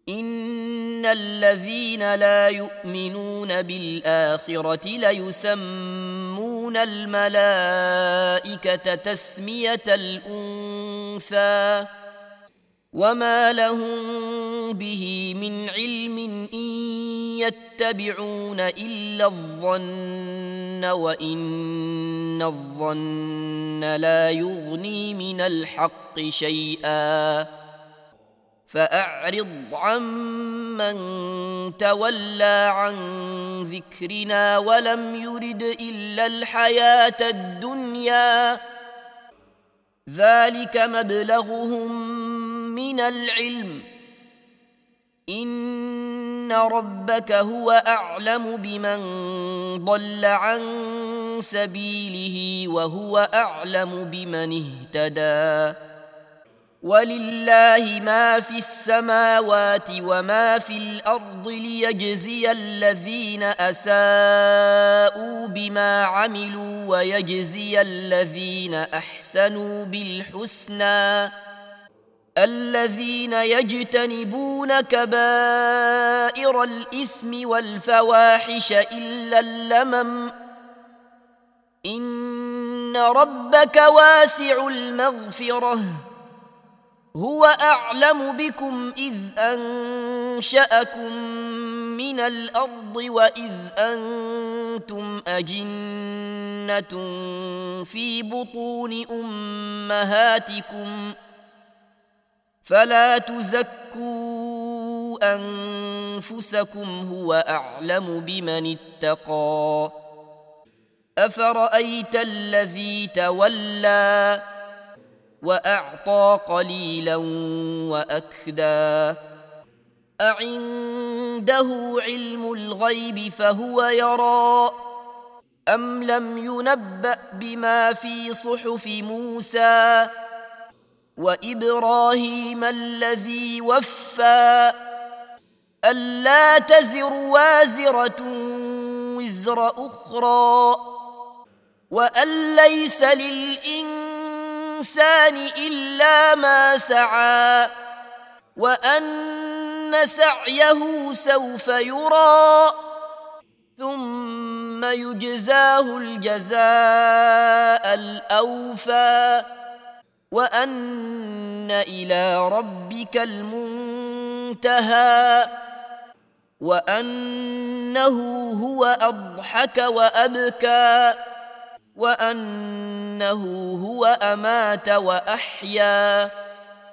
إن الذين لا يؤمنون بالآخرة ليسمون الملائكة تسمية الأنثى وما لهم به من علم إن يتبعون إلا الظن وإن الظن لا يغني من الحق شيئا فأعرض عمن تولى عن ذكرنا ولم يرد إلا الحياة الدنيا ذلك مبلغهم من العلم إن ربك هو أعلم بمن ضل عن سبيله وهو أعلم بمن اهتدى ولله ما في السماوات وما في الأرض ليجزي الذين أساءوا بما عملوا ويجزي الذين أحسنوا بالحسنى الذين يجتنبون كبائر الإثم والفواحش إلا اللمم إن ربك واسع المغفرة هو أعلم بكم إذ أنشأكم من الأرض وإذ أنتم أجنة في بطون أمهاتكم فلا تزكوا أنفسكم هو أعلم بمن اتقى أفرأيت الذي تولى وأعطى قليلا وأكدى أعنده علم الغيب فهو يرى أم لم ينبأ بما في صحف موسى وإبراهيم الذي وفى ألا تزر وازرة وزر أخرى وأن ليس للإنسان إلا ما سعى وأن سعيه سوف يرى ثم يجزاه الجزاء الأوفى وأن إلى ربك المنتهى وأنه هو أضحك وأبكى وأنه هو أمات وأحيا